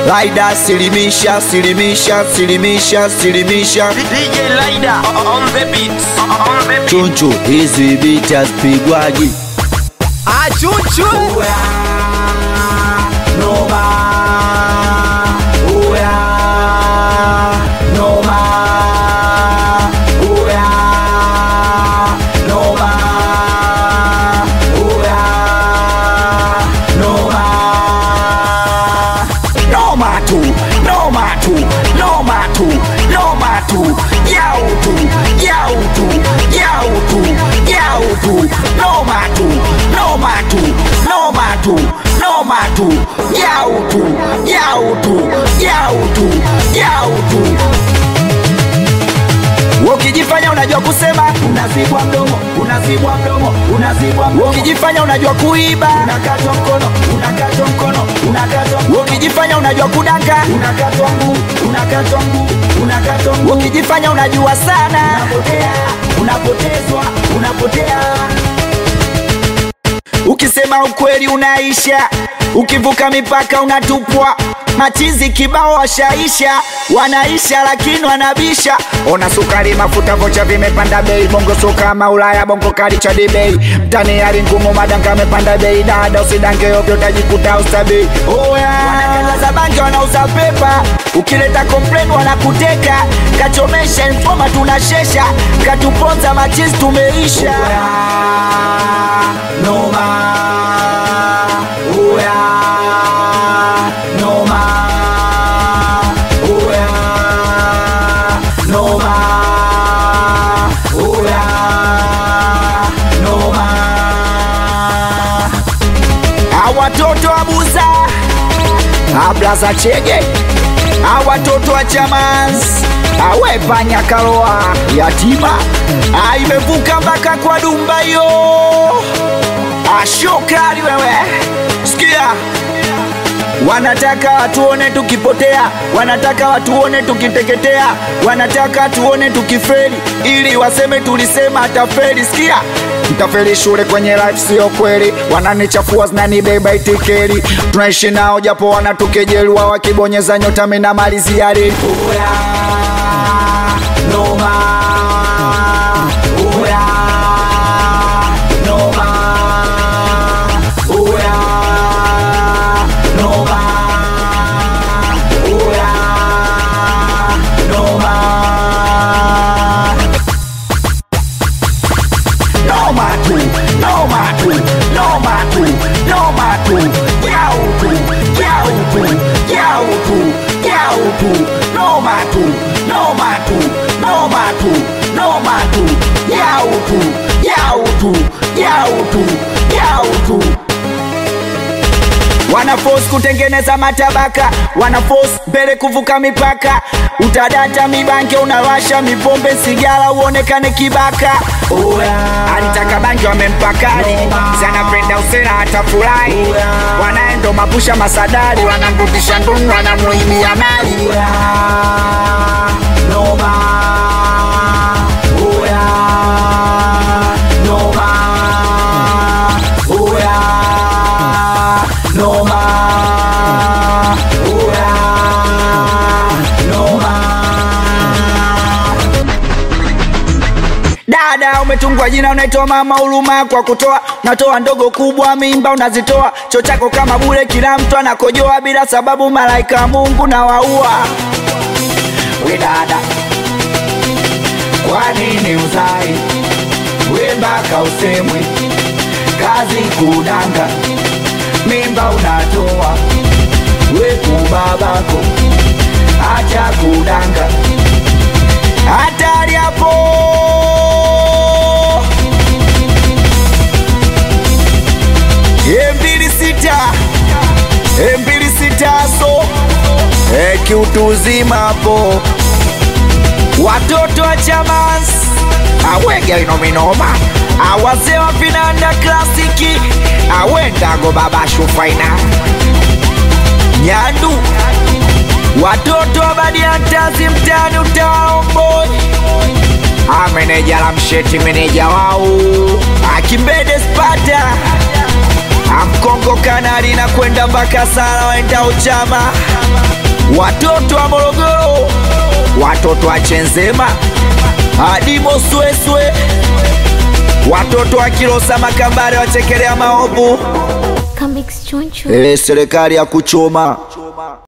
Laida silimisha silimisha silimisha silimisha DJ Laida on the beat. Chunchu hizi beats pigwaji Chunchu Ukijifanya unajua kusema unazibwa mdomo, unazibwa mdomo, unazibwa mdomo. Ukijifanya unajua kuiba unakatwa mkono, unakatwa mkono, unakatwa mkono. Ukijifanya unajua kudanga unakatwa mguu, unakatwa mguu, unakatwa mguu. Ukijifanya unajua sana unapotea, unapotezwa, unapotea. Ukisema ukweli unaisha, ukivuka mipaka unatupwa. Machizi kibao washaisha, wanaisha lakini wanabisha. Ona sukari mafuta vocha vimepanda bei. Bongo soka maulaya bongo kali cha dibei. Mtani hali ngumu madanga mepanda bei. Dada usidange ovyo utajikuta ustabei. Wanakata za banki wanauza pepa. Ukileta complain wanakuteka. Kachomesha informa tunashesha. Katuponza machizi tumeisha. Noma watoto abuza ablaza chege watoto wa chamans awepanya karoa yatima imevuka mpaka kwa dumba yo ashokari wewe sikia. Wanataka watuone tukipotea, wanataka watuone tukiteketea, wanataka tuone tukifeli ili waseme tulisema atafeli. Sikia, mtafeli shule kwenye life sio kweli. Wananichafua zinanibeba itikeri. Tunaishi nao japo wanatukejeli, wakibonyeza nyota mimi namalizia reli. Noma Wanaforce kutengeneza matabaka, wanaforce mbele kuvuka mipaka. Utadata mibanke unawasha mipombe sigara uonekane kibaka. Alitaka banki wamempakali, zanapenda usera hata furahi. Wanaendo mapusha masadari, wanamrudisha ndungu, wanamuhimia mali. Noma umetungwa jina unaitwa mama huruma kwa kutoa. Natoa ndogo kubwa mimba unazitoa. Cho chako kama bure kila mtu anakojoa bila sababu malaika Mungu na waua. We dada, kwa nini uzai? We mpaka usemwe kazi kudanga. Mimba unatoa we kubabako, acha kudanga. Hatari hapo. M26 so kiutu uzima hapo. Watoto wa chamans awege inominoma. Awazee wa vinanda klasiki awendago baba shufaina Nyandu. Watoto wa badiantazi mtani utawaomboi. Meneja la msheti meneja wao Akimbede Spata Amkongo Kanali na kwenda mpaka Sala waenda Uchama. Watoto wa Morogoro, watoto wa Chenzema, Adimo Sweswe, watoto wa Kilosa Makambare wachekelea maovu. Comics Chunchu. Serikali ya kuchoma.